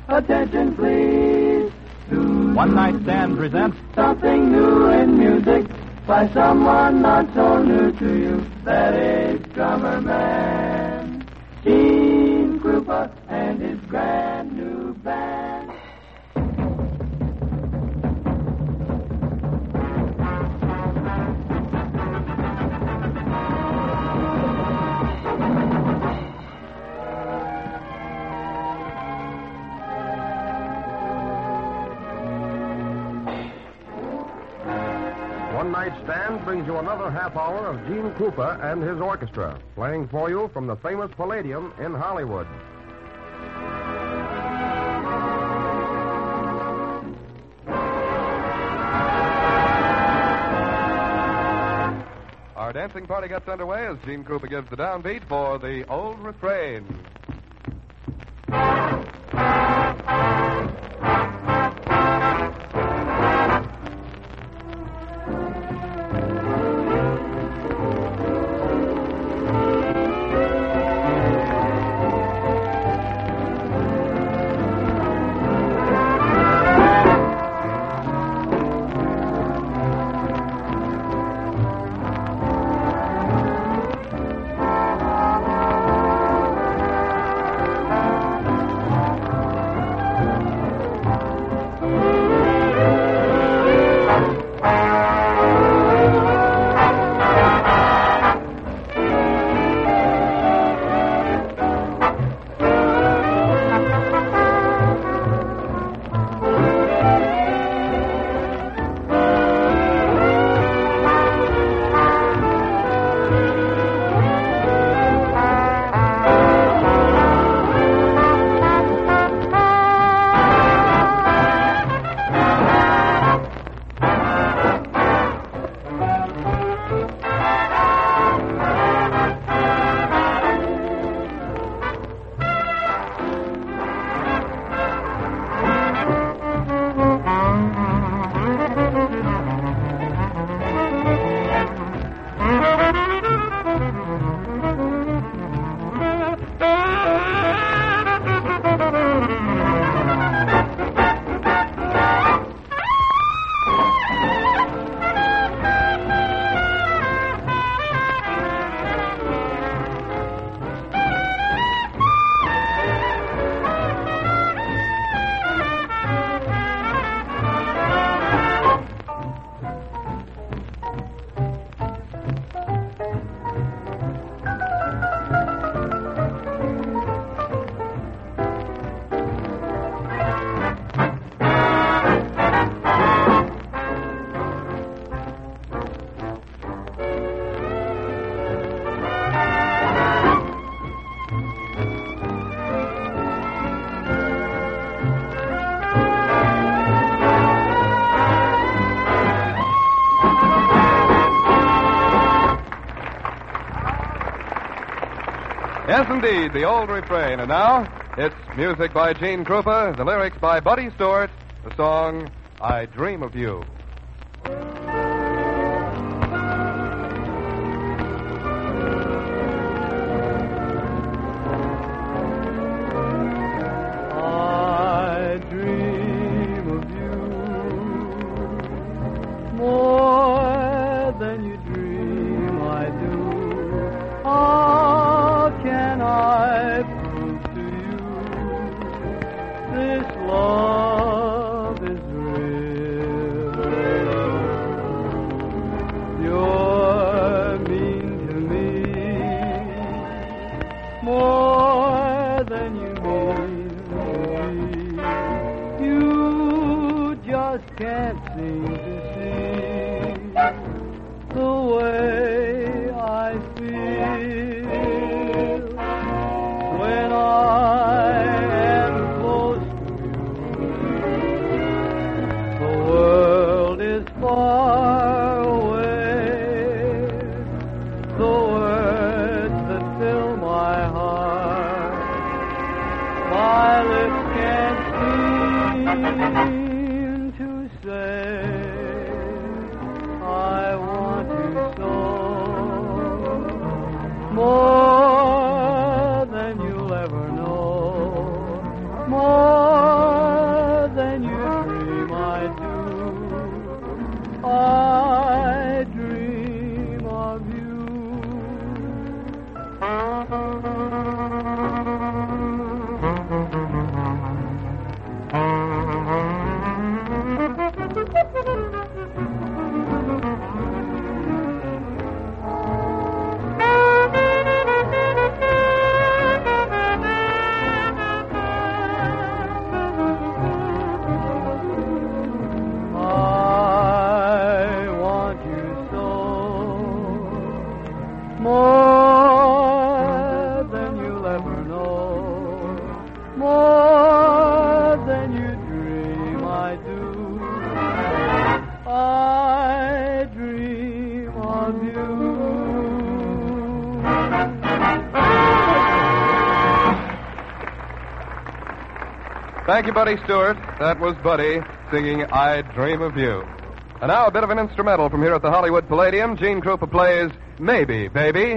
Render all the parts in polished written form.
Attention, please. One Night Stand presents Something new in music by someone not so new to you. That is Drummer Man, Gene Krupa, and his brand new band. One Night Stand brings you another half hour of Gene Krupa and his orchestra, playing for you from the famous Palladium in Hollywood. Our dancing party gets underway as Gene Krupa gives the downbeat for the old refrain. Yes, indeed, the old refrain. And now, it's music by Gene Krupa, the lyrics by Buddy Stewart, the song, I Dream of You. I dream of you more than you dream I do. How can I prove to you this love is real? You're mean to me more than you mean to me. You just can't seem to see the way I feel when I am close to you. The world is far away. The words that fill my heart, my lips can't seem to say. I want you so, more than you'll ever know, more Thank you, Buddy Stewart. That was Buddy singing I Dream of You. And now a bit of an instrumental from here at the Hollywood Palladium. Gene Krupa plays Maybe, Baby.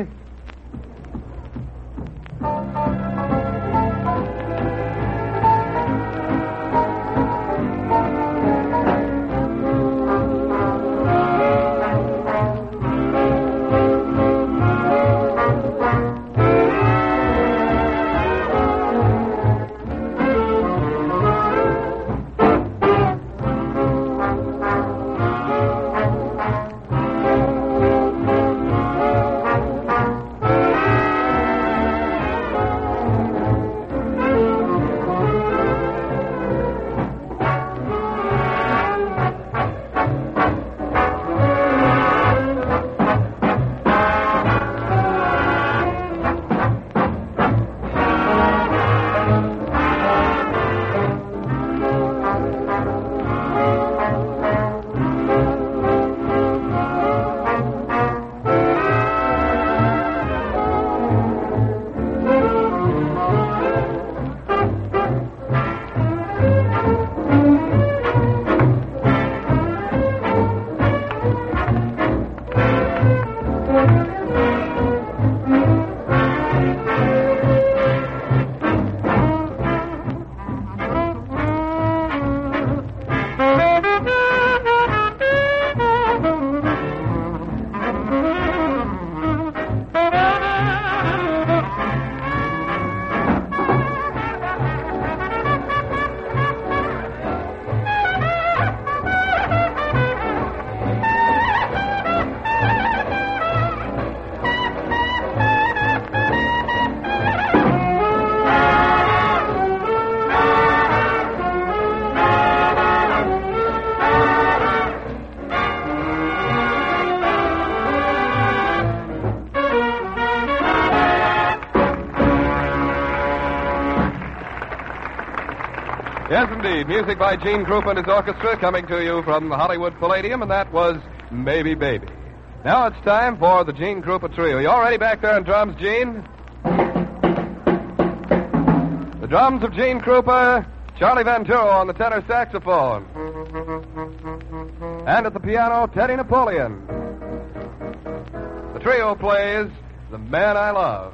Yes, indeed. Music by Gene Krupa and his orchestra coming to you from the Hollywood Palladium, and that was Maybe Baby. Now it's time for the Gene Krupa Trio. You all ready back there on drums, Gene? The drums of Gene Krupa, Charlie Venturo on the tenor saxophone. And at the piano, Teddy Napoleon. The trio plays The Man I Love.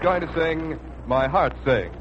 going to sing My Heart Sings.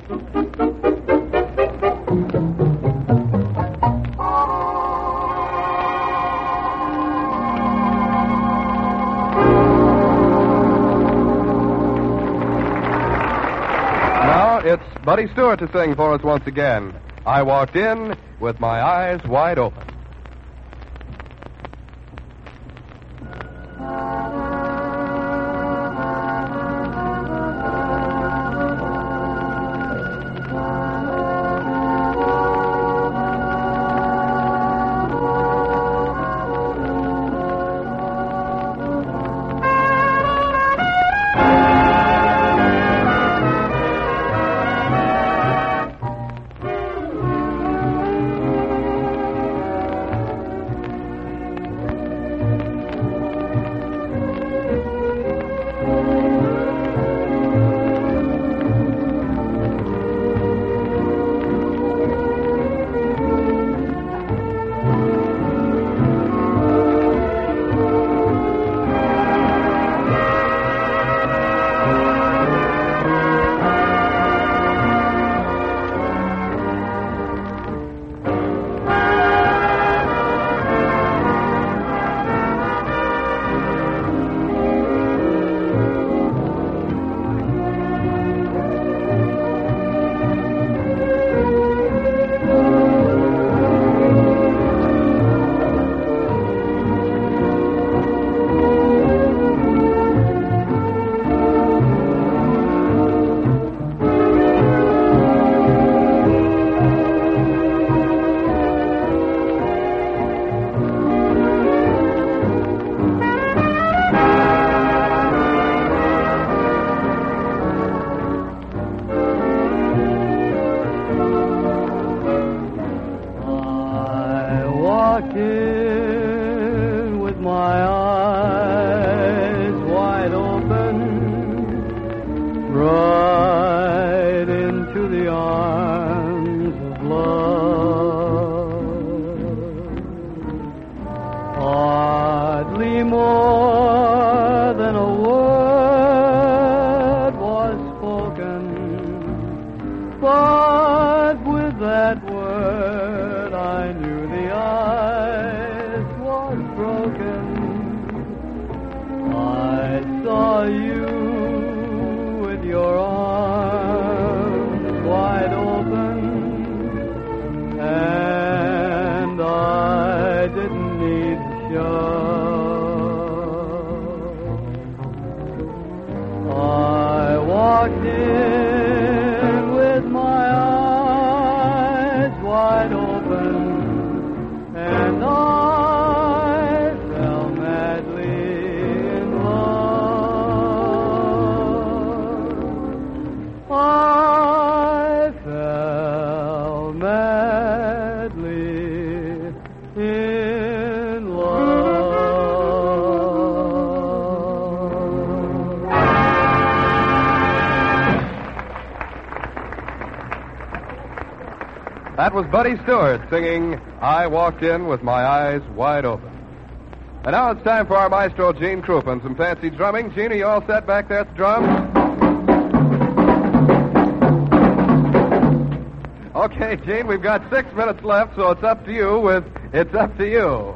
It's Buddy Stewart to sing for us once again. I walked in with my eyes wide open. That was Buddy Stewart singing I Walked In With My Eyes Wide Open. And now it's time for our maestro, Gene Krupa, and some fancy drumming. Gene, are you all set back there at the drums? Okay, Gene, we've got 6 minutes left, so it's up to you with It's Up to You.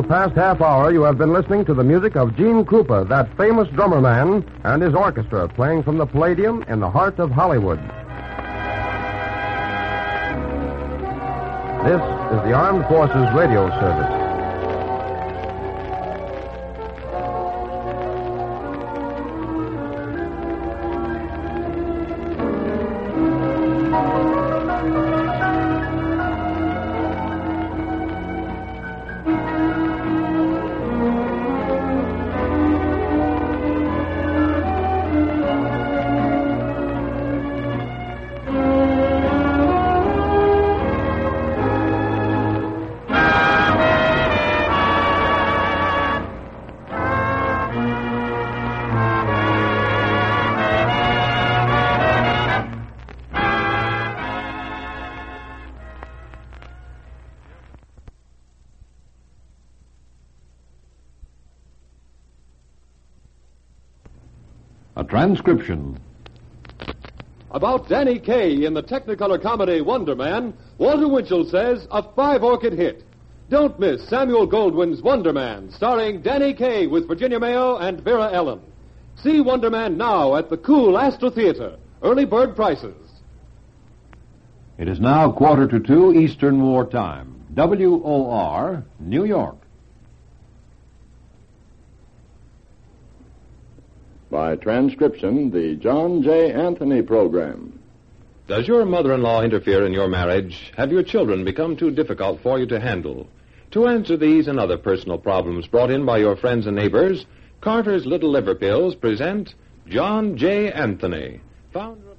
past half hour, you have been listening to the music of Gene Krupa, that famous drummer man, and his orchestra, playing from the Palladium in the heart of Hollywood. This is the Armed Forces Radio Service. A transcription. About Danny Kaye in the Technicolor comedy Wonder Man, Walter Winchell says a 5-orchid hit. Don't miss Samuel Goldwyn's Wonder Man, starring Danny Kaye with Virginia Mayo and Vera Ellen. See Wonder Man now at the cool Astor Theater. Early bird prices. It is now 1:45 Eastern War Time. WOR, New York. By transcription, the John J. Anthony Program. Does your mother-in-law interfere in your marriage? Have your children become too difficult for you to handle? To answer these and other personal problems brought in by your friends and neighbors, Carter's Little Liver Pills present John J. Anthony, founder of